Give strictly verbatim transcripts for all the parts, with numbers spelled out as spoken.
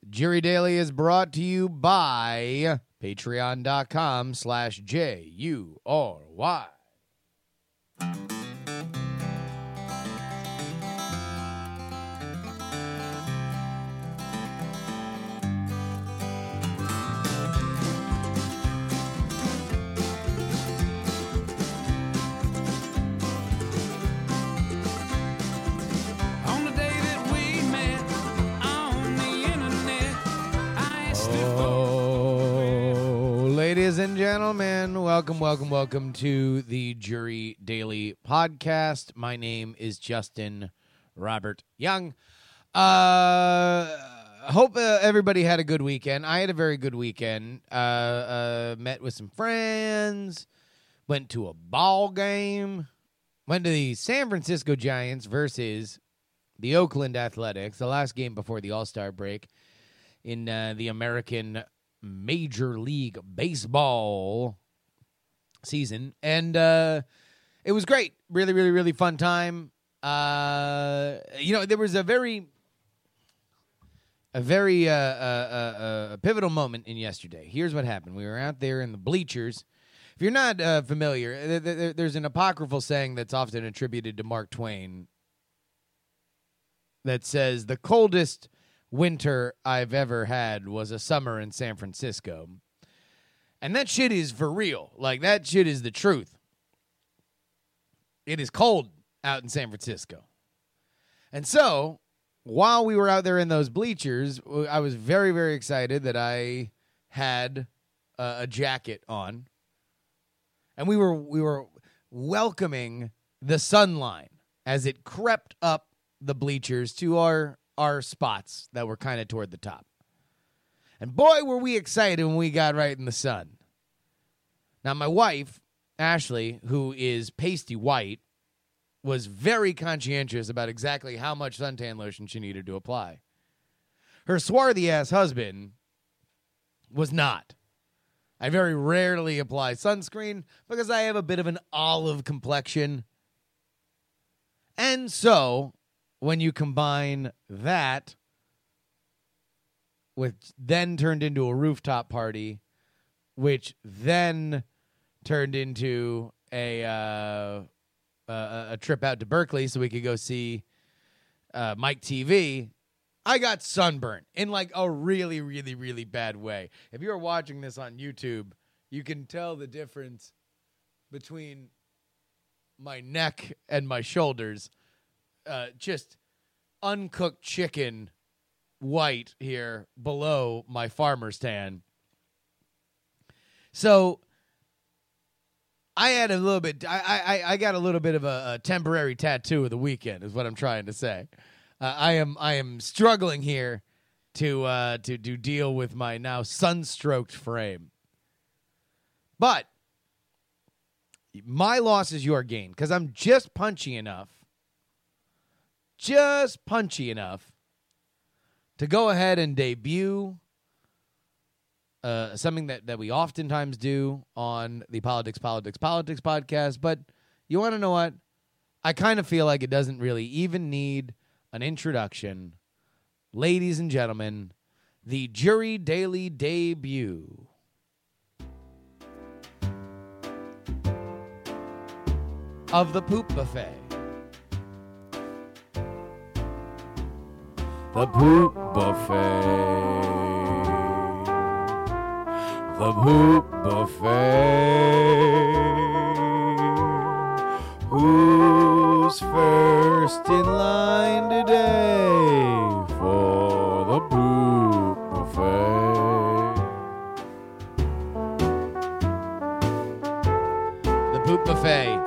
Jury Daily is brought to you by patreon.com slash J U R Y. Ladies and gentlemen, welcome, welcome, welcome to the Jury Daily Podcast. My name is Justin Robert Young. Uh, hope uh, everybody had a good weekend. I had a very good weekend. Uh, uh, met with some friends, went to a ball game, went to the San Francisco Giants versus the Oakland Athletics, the last game before the All-Star break in uh, the American Major League Baseball season, and uh, it was great. Really, really, really fun time. Uh, you know, there was a very, a very uh, uh, uh, pivotal moment in yesterday. Here's what happened. We were out there in the bleachers. If you're not uh, familiar, th- th- there's an apocryphal saying that's often attributed to Mark Twain that says, the coldest winter I've ever had was a summer in San Francisco. And that shit is for real. Like, that shit is the truth. It is cold out in San Francisco. And so, while we were out there in those bleachers, I was very, very excited that I had uh, a jacket on. And we were we were welcoming the sunline as it crept up the bleachers to our our spots that were kind of toward the top. And boy, were we excited when we got right in the sun. Now, my wife, Ashley, who is pasty white, was very conscientious about exactly how much suntan lotion she needed to apply. Her swarthy-ass husband was not. I very rarely apply sunscreen because I have a bit of an olive complexion. And so, when you combine that with then turned into a rooftop party, which then turned into a uh, a, a trip out to Berkeley so we could go see uh, Mike T V, I got sunburnt in like a really, really, really bad way. If you're watching this on YouTube, you can tell the difference between my neck and my shoulders. Uh, just uncooked chicken white here below my farmer's tan. So I had a little bit, I I, I got a little bit of a, a temporary tattoo of the weekend is what I'm trying to say. Uh, I am I am struggling here to uh, to to deal with my now sunstroked frame. But my loss is your gain because I'm just punchy enough Just punchy enough to go ahead and debut uh, something that, that we oftentimes do on the Politics, Politics, Politics podcast. But you want to know what? I kind of feel like it doesn't really even need an introduction. Ladies and gentlemen, the Jury Daily debut of the Poop Buffet. The Poop Buffet. The Poop Buffet. Who's first in line today for the Poop Buffet? The Poop Buffet.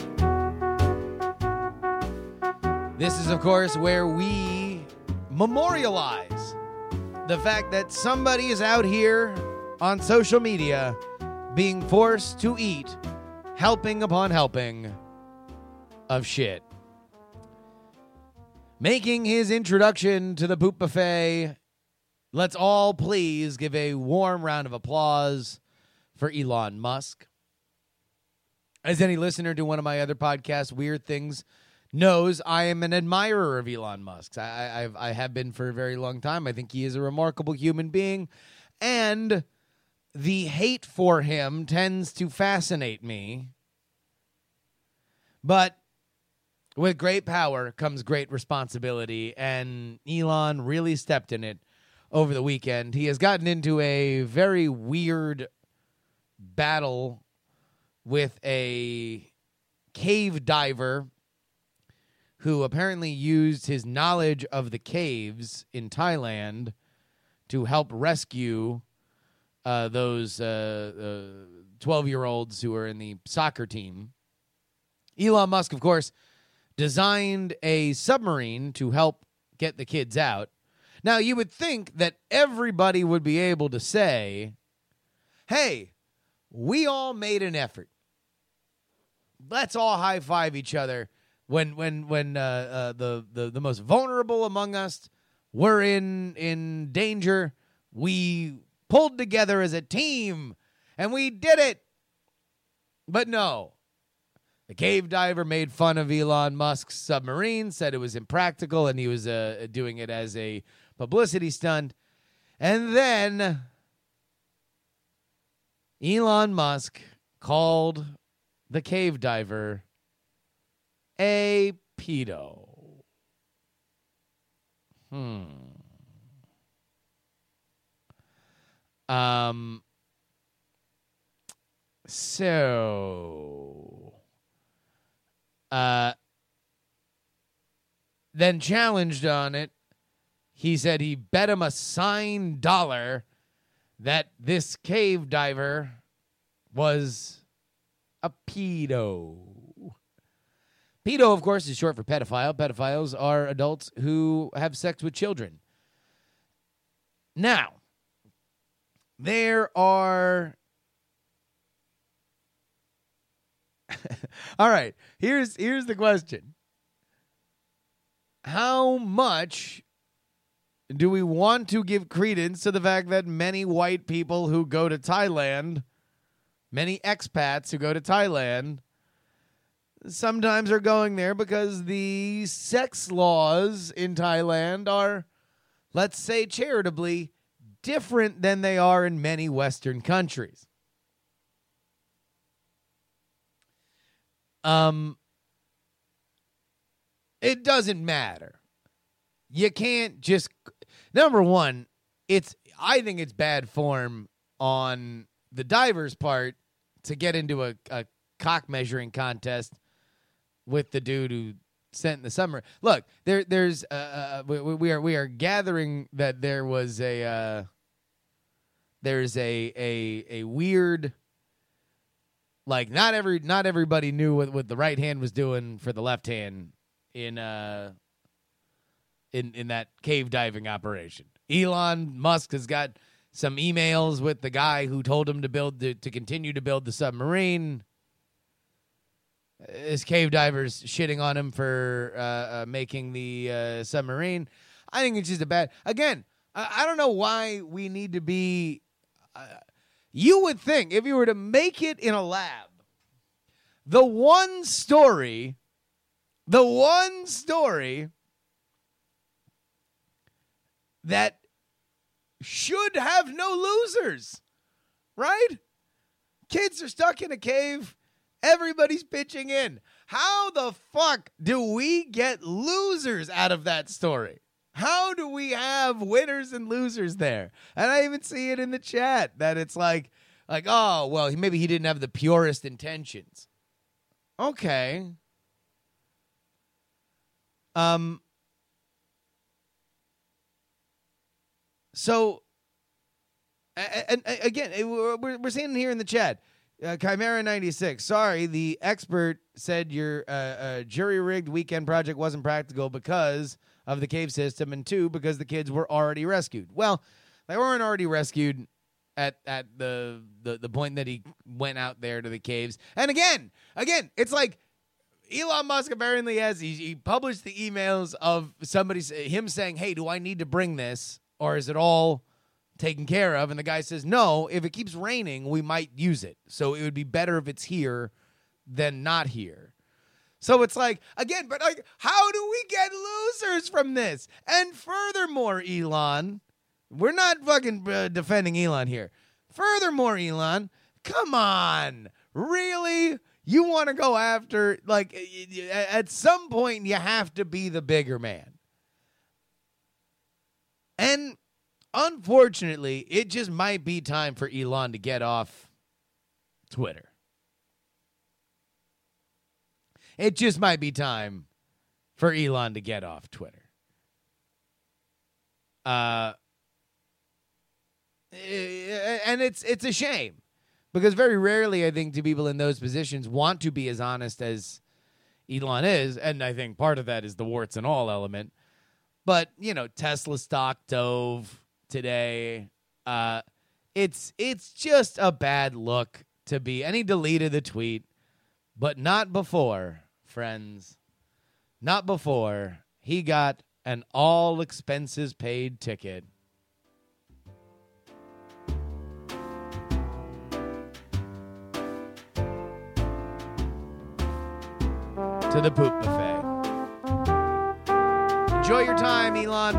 This is, of course, where we memorialize the fact that somebody is out here on social media being forced to eat helping upon helping of shit. Making his introduction to the Poop Buffet, let's all please give a warm round of applause for Elon Musk. As any listener to one of my other podcasts, Weird Things knows I am an admirer of Elon Musk. I, I, I've, I have been for a very long time. I think he is a remarkable human being, and the hate for him tends to fascinate me. But with great power comes great responsibility, and Elon really stepped in it over the weekend. He has gotten into a very weird battle with a cave diver who apparently used his knowledge of the caves in Thailand to help rescue uh, those uh, uh, twelve-year-olds who were in the soccer team. Elon Musk, of course, designed a submarine to help get the kids out. Now, you would think that everybody would be able to say, hey, we all made an effort. Let's all high-five each other when when when uh, uh, the, the, the most vulnerable among us were in, in danger. We pulled together as a team, and we did it. But no. The cave diver made fun of Elon Musk's submarine, said it was impractical, and he was uh, doing it as a publicity stunt. And then Elon Musk called the cave diver a pedo. Hmm. Um. So, uh, then challenged on it, he said he bet him a signed dollar that this cave diver was a pedo. Pedo, of course, is short for pedophile. Pedophiles are adults who have sex with children. Now, there are... All right, here's here's the question. How much do we want to give credence to the fact that many white people who go to Thailand, many expats who go to Thailand, sometimes are going there because the sex laws in Thailand are, let's say charitably, different than they are in many Western countries? Um, it doesn't matter. You can't just, number one, it's, I think it's bad form on the diver's part to get into a, a cock measuring contest with the dude who sent in the summer. Look, there, there's, uh, we, we are, we are gathering that there was a, uh, there's a, a, a weird, like not every, not everybody knew what, what the right hand was doing for the left hand in, uh, in, in that cave diving operation. Elon Musk has got some emails with the guy who told him to build, the, to continue to build the submarine. This cave diver's shitting on him for uh, uh, making the uh, submarine. I think it's just a bad... Again, I, I don't know why we need to be... Uh, you would think if you were to make it in a lab, the one story, the one story that should have no losers, right? Kids are stuck in a cave. Everybody's pitching in. How the fuck do we get losers out of that story? How do we have winners and losers there? And I even see it in the chat that it's like, like, oh, well, maybe he didn't have the purest intentions. Okay. Um. So, and, and again, we're, we're seeing here in the chat, Uh, Chimera ninety-six. Sorry, the expert said your uh, uh, jury-rigged weekend project wasn't practical because of the cave system, and two, because the kids were already rescued. Well, they weren't already rescued at at the, the, the point that he went out there to the caves. And again, again, it's like Elon Musk apparently has, he, he published the emails of somebody, him saying, hey, do I need to bring this, or is it all taken care of? And the guy says, no, if it keeps raining, we might use it. So it would be better if it's here than not here. So it's like, again, but like, how do we get losers from this? And furthermore, Elon, we're not fucking uh, defending Elon here. Furthermore, Elon, come on. Really? You want to go after, like, at some point, you have to be the bigger man. And unfortunately, it just might be time for Elon to get off Twitter. It just might be time for Elon to get off Twitter. Uh, and it's it's a shame because very rarely, I think, do people in those positions want to be as honest as Elon is. And I think part of that is the warts and all element. But, you know, Tesla stock dove today. Uh, it's it's just a bad look to be. And he deleted the tweet, but not before, friends. Not before he got an all expenses paid ticket to the poop buffet. Enjoy your time, Elon.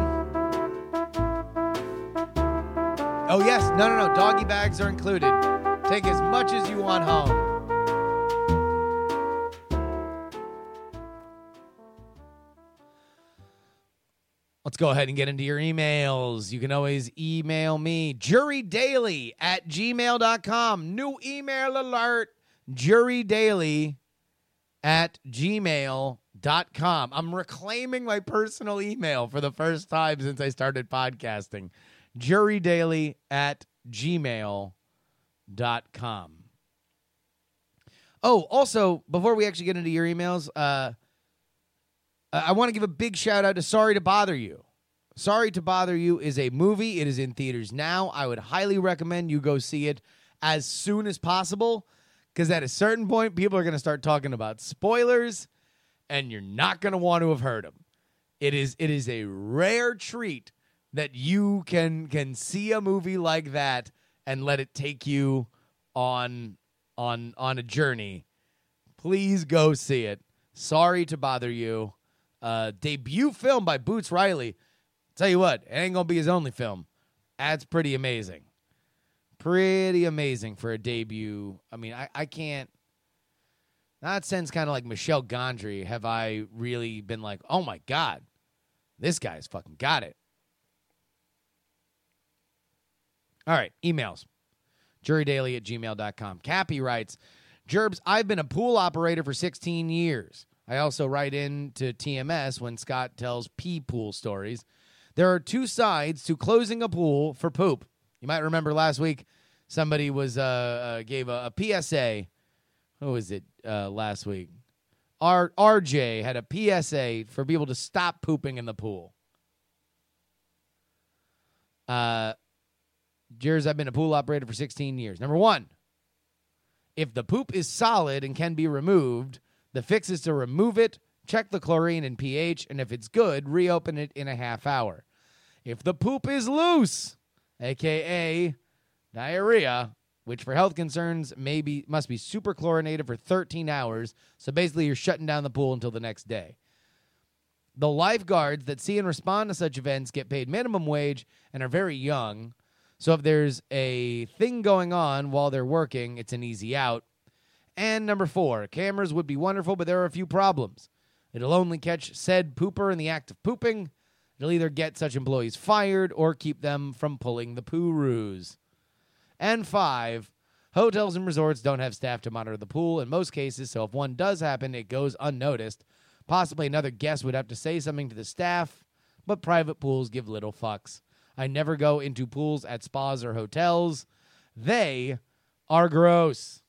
Oh, yes. No, no, no. Doggy bags are included. Take as much as you want home. Let's go ahead and get into your emails. You can always email me, jurydaily at gmail dot com. New email alert, jurydaily at gmail dot com. I'm reclaiming my personal email for the first time since I started podcasting. jurydaily at gmail dot com. Oh, also, before we actually get into your emails, uh, I want to give a big shout out to Sorry to Bother You. Sorry to Bother You is a movie. It is in theaters now. I would highly recommend you go see it as soon as possible, because at a certain point, people are going to start talking about spoilers, and you're not going to want to have heard them. It is it is a rare treat that you can can see a movie like that and let it take you on on on a journey. Please go see it. Sorry to Bother You. Uh, debut film by Boots Riley. Tell you what, it ain't gonna be his only film. That's pretty amazing. Pretty amazing for a debut. I mean, I, I can't. That sense kind of like Michel Gondry. Have I really been like, oh my God, this guy's fucking got it. All right, emails. jurydaily at gmail dot com. Cappy writes, Gerbs, I've been a pool operator for sixteen years. I also write in to T M S when Scott tells pee pool stories. There are two sides to closing a pool for poop. You might remember last week somebody was uh, uh, gave a, a P S A. Who was it uh, last week? R- RJ had a P S A for people to stop pooping in the pool. Uh, Jers, I've been a pool operator for sixteen years. Number one, if the poop is solid and can be removed, the fix is to remove it, check the chlorine and pH, and if it's good, reopen it in a half hour. If the poop is loose, a k a diarrhea, which for health concerns may be, must be super chlorinated for thirteen hours, so basically you're shutting down the pool until the next day. The lifeguards that see and respond to such events get paid minimum wage and are very young, so if there's a thing going on while they're working, it's an easy out. And number four, cameras would be wonderful, but there are a few problems. It'll only catch said pooper in the act of pooping. It'll either get such employees fired or keep them from pulling the poo-roos. And five, hotels and resorts don't have staff to monitor the pool in most cases, so if one does happen, it goes unnoticed. Possibly another guest would have to say something to the staff, but private pools give little fucks. I never go into pools at spas or hotels. They are gross.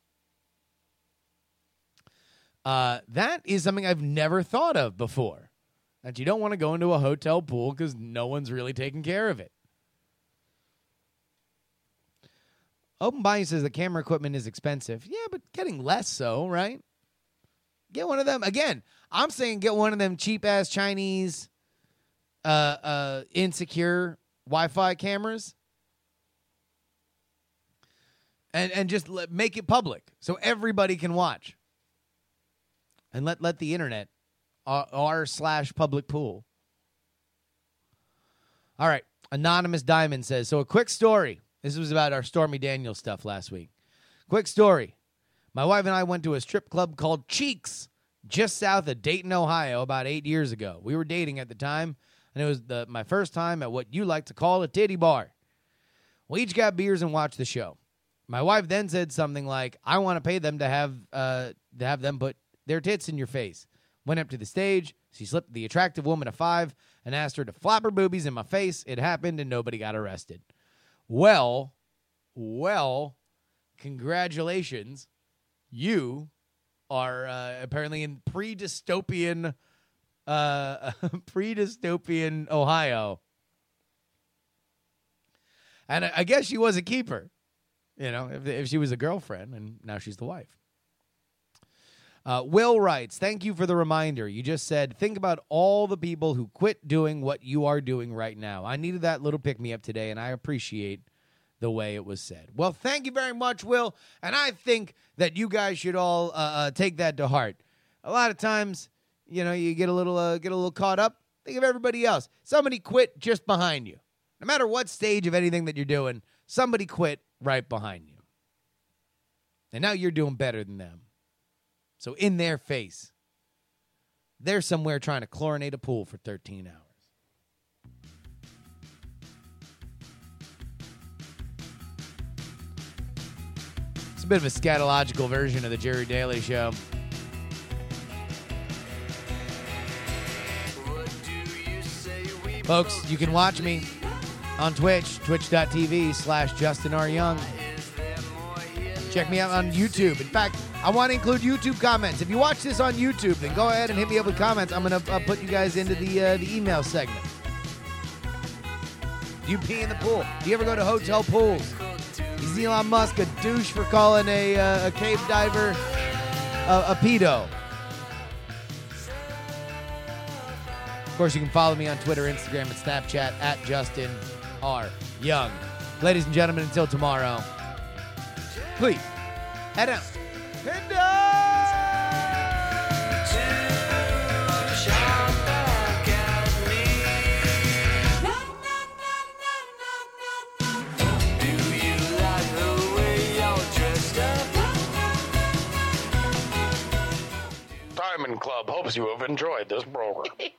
Uh, that is something I've never thought of before. That you don't want to go into a hotel pool because no one's really taking care of it. Open Bayou says the camera equipment is expensive. Yeah, but getting less so, right? Get one of them. Again, I'm saying get one of them cheap-ass Chinese uh, uh, insecure Wi-Fi cameras. And, and just let, make it public so everybody can watch. and let, let the internet, uh, r slash public pool. All right. Anonymous Diamond says, so a quick story. This was about our Stormy Daniels stuff last week. Quick story. My wife and I went to a strip club called Cheeks just south of Dayton, Ohio, about eight years ago. We were dating at the time, and it was the, my first time at what you like to call a titty bar. We each got beers and watched the show. My wife then said something like, I want to pay them to have uh, to have them put their tits in your face. Went up to the stage. She slipped the attractive woman a five and asked her to flop her boobies in my face. It happened, and nobody got arrested. Well, well, congratulations. You are uh, apparently in pre-dystopian, uh, pre-dystopian Ohio. And I, I guess she was a keeper, you know, if, if she was a girlfriend, and now she's the wife. Uh, Will writes, thank you for the reminder. You just said, think about all the people who quit doing what you are doing right now. I needed that little pick-me-up today, and I appreciate the way it was said. Well, thank you very much, Will, and I think that you guys should all uh, uh, take that to heart. A lot of times, you know, you get a little uh, get a little caught up. Think of everybody else. Somebody quit just behind you. No matter what stage of anything that you're doing, somebody quit right behind you. And now you're doing better than them. So in their face, they're somewhere trying to chlorinate a pool for thirteen hours. It's a bit of a scatological version of the Jerry Daly Show. Folks, you can watch me on Twitch, twitch.tv slash Justin R. Young. Check me out on YouTube. In fact, I want to include YouTube comments. If you watch this on YouTube, then go ahead and hit me up with comments. I'm going to uh, put you guys into the uh, the email segment. Do you pee in the pool? Do you ever go to hotel pools? Is Elon Musk a douche for calling a, uh, a cave diver a, a pedo? Of course, you can follow me on Twitter, Instagram, and Snapchat at Justin R. Young. Ladies and gentlemen, until tomorrow, please head out. Head down! Diamond Club hopes you have enjoyed this program.